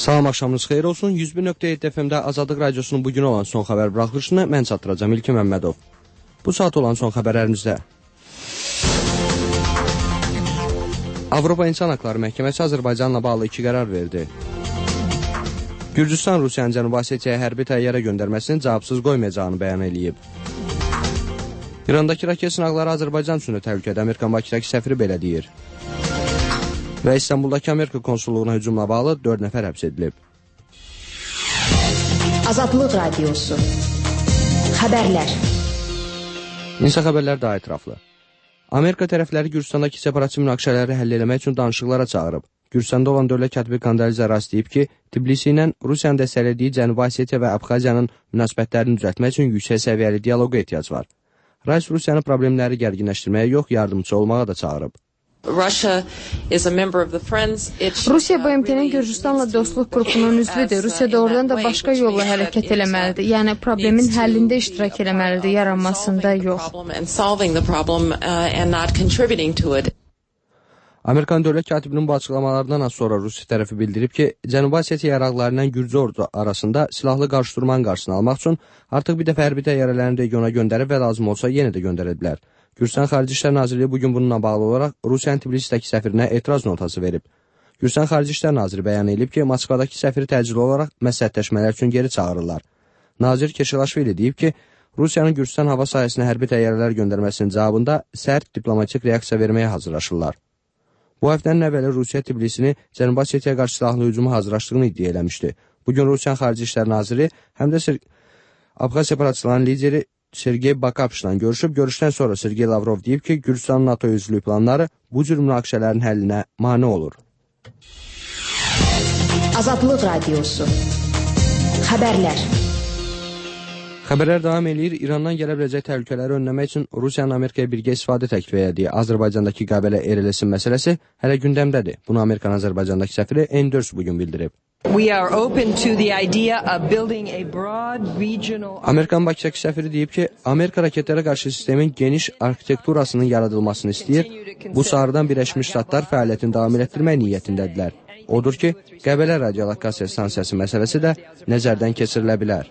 Salam, axşamınız xeyir olsun. 101.7 FM-də Azadlıq Radiosunun bugün olan son xəbər buraxılışını mən çatdıracağım İlkin Məmmədov. Bu saat olan son xəbərlərimizdə Avropa İnsan Haqları Məhkəməsi Azərbaycanla bağlı 2 qərar verdi. Gürcüstan Rusiyanın Cənubi Osetiyaya hərbi təyyarə göndərməsini cavabsız qoymayacağını bəyan edib. İrandakı raket sınaqları Azərbaycan üçün də təhlükədə, Amerikan Bakıdakı səfiri belə deyir. Və İstanbuldakı Amerika konsulluğuna hücumla bağlı 4 nəfər həbs edilib. Azadlıq Radiosu Xəbərlər. İnsan xəbərlər daha ətraflı. Amerika tərəfləri Gürcüstandakı separatçı münaqişələri həll etmək üçün danışıqlara çağırıb. Gürcüstanda olan dövlət katibi Kandaliz Aras deyib ki, Tbilisi ilə Rusiyanın dəstəklədiyi Cənubi Osetiya və Abxaziyanın münasibətlərini düzəltmək üçün yüksək səviyyəli dialoqa ehtiyac var. Rais Rusiyanın problemləri gərginləşdirməyə yox, yardımçı olmağa da çağırıb. Rusiya BMT-nin Gürcüstanla dostluq qrupunun üzvüdür. Rusiya doğrudan da başqa yolla hərəkət eləməlidir. Yəni problemin həllində iştirak eləməlidir, yaranmasında yox. Amerikan dövlət katibinin bu açıqlamalarından az sonra Rusiya tərəfi bildirib ki, Cənubi Osetiya əraqları ilə Gürcü ordu arasında silahlı qarşıdurmanın qarşısını almaq üçün artıq bir dəfə hərbi təyyarələrini regiona göndərib və lazım olsa yenə də göndərə bilər. Gürcüstan Xarici İşlər Nazirliyi bugün bununla bağlı olaraq Rusiyanın Tbilisidəki səfirinə etiraz notası verib. Gürcüstan Xarici İşlər Naziri bəyan edib ki, Moskvadakı səfiri təcili olaraq məsləhətləşmələr üçün geri çağırırlar. Nazir Keşilaşvili deyib ki, Rusiyanın Gürcüstan hava sahəsinə hərbi təyyarələr göndərməsinin cavabında sərt diplomatik reaksiya verməyə hazırlaşırlar. Bu həftənin əvvəli Rusiya Tbilisini Cənubi Osetiyaya qarşı silahlı hücuma hazırlaşdığını iddia eləmişdi. Bugün Rusiyanın Xarici İşlər Naziri həm də Abxaz separatçıların lideri Sergey Bakapşla görüşüb, görüşdən sonra Sergey Lavrov deyib ki, Gürcüstanın NATO üzvlük planları bu cür münaqişələrin həllinə mane olur. Azadlıq Radiosu Xəbərlər. Xəbərlər davam edir. İrandan gələ biləcək təhlükələri önləmək üçün Rusiyanın Amerikaya birgə istifadə təklif etdiyi Azərbaycandakı Qəbələ Erelesin məsələsi hələ gündəmdədir. Bunu Amerikanın Azərbaycandakı səfiri Enders bugün bildirib. Amerikan Bakıdakı səfiri deyib ki, Amerika raketlərə qarşı sistemin geniş arxitekturasının yaradılmasını istəyir. Bu sahədən Birləşmiş Ştatlar fəaliyyətini davam etdirmək niyyətindədirlər. Odur ki, Qəbələ radiolokasiya stansiyası məsələsi də nəzərdən keçirilə bilər.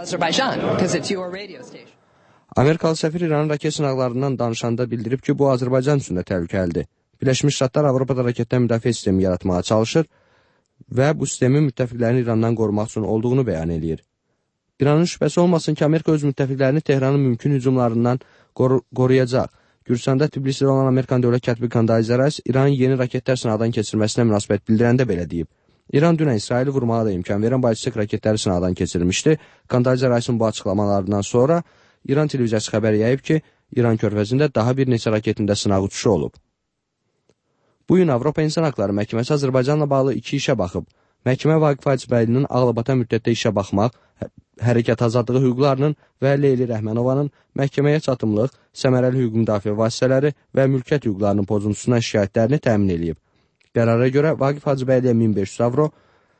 Amerikalı səfir İranın raket sınaqlarından danışanda bildirib ki, bu Azərbaycan üçün də təhlükəlidir. Birləşmiş Ştatlar Avropada raketdən müdafiə sistemi yaratmağa çalışır və bu sistemin müttəfiqlərini İrandan qorumaq üçün olduğunu bəyan edir. İranın şübhəsi olmasın ki, Amerika öz müttəfiqlərini Tehranın mümkün hücumlarından qoruyacaq. Gürcüstanda Tbilisidə olan Amerikan dövlət katibi Kandaliz Aras İranın yeni raketlər sınaqdan keçirməsinə münasibət bildirəndə belə deyib. İran dünən İsraili vurmağa da imkan verən ballistik raketləri sınaqdan keçirmişdi. Kandaliz Arasın bu açıqlamalarından sonra İran televiziyası xəbər yayıb ki, İran körfəzində daha bir neçə raketində sınaq uçuşu olub. Bu gün Avropa İnsan Haqları Məhkəməsi Azərbaycanla bağlı 2 işə baxıb. Məhkəmə Vaqif Hacıbəylinin ağlabatan müddətdə işə baxmaq, hərəkət azadlığı hüquqlarının və Leyli Rəhmanovanın məhkəməyə çatımlıq, səmərəli hüquq müdafiə vasitələri və mülkiyyət hüquqlarının pozuntusuna şikayətlərini təmin edib. Qərara görə Vaqif Hacıbəyliyə 1500 avro,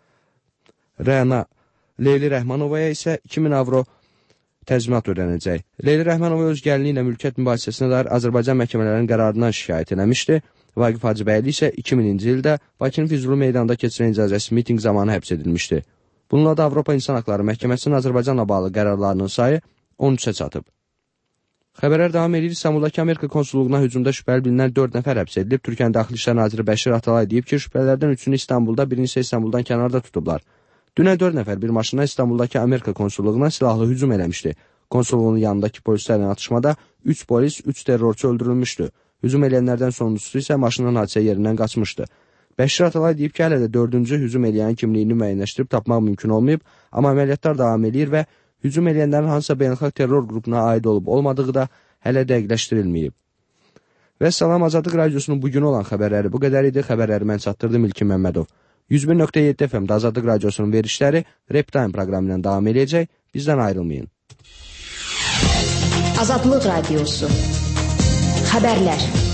Leyli Rəhmanovaya isə 2000 avro təzminat ödənəcək. Leyli Rəhmanova öz gəlini ilə mülkiyyət mübahisəsinə dair Azərbaycan məhkəmələrinin qərarından şikayət eləmişdi. Vaqif Hacıbəyli isə 2000-ci ildə Bakının Füzuli meydanında keçirilən icazəsiz mitinq zamanı həbs edilmişdi. Bununla da Avropa İnsan Haqları Məhkəməsinin Azərbaycanla bağlı qərarlarının sayı 13-ə çatıb. Xəbərlər davam edir. İstanbuldakı Amerika konsulluğuna hücumda şübhəli bilinən 4 nəfər həbs edilib. Türkiyənin Daxili İşlər Naziri Bəşir Atalay deyib ki, şübhəlilərdən 3-ünü İstanbulda, birini isə İstanbuldan kənarda tutublar. Dünən 4 nəfər bir maşına İstanbuldakı Amerika konsulluğuna silahlı hücum eləmişdi. Konsulluğun yanındakı polislərlə atışmada 3 polis, 3 terrorçu öldürülmüşdü. Hücum eləyənlərdən sonuncusu isə maşının hadisə yerindən qaçmışdı. Bəşir Atalay deyib ki, hələ də 4-cü hücum eləyənin kimliyini müəyyənləşdirib tapmaq mümkün olmayıb, amma əməliyyatlar davam edir və hücum eləyənlərin hansısa beynəlxalq terror qrupuna aid olub-olmadığı da hələ dəqiqləşdirilməyib. Və salam, Azadlıq Radiosunun bugün olan xəbərləri bu qədər idi. Xəbərləri mən çatdırdım İlkin Məmmədov. 101.7 FM-də Azadlıq Radiosunun verişləri Reptime proqramı ilə davam edəcək. Bizdən ayrılmayın. Azadlıq Radiosu Xəbərlər.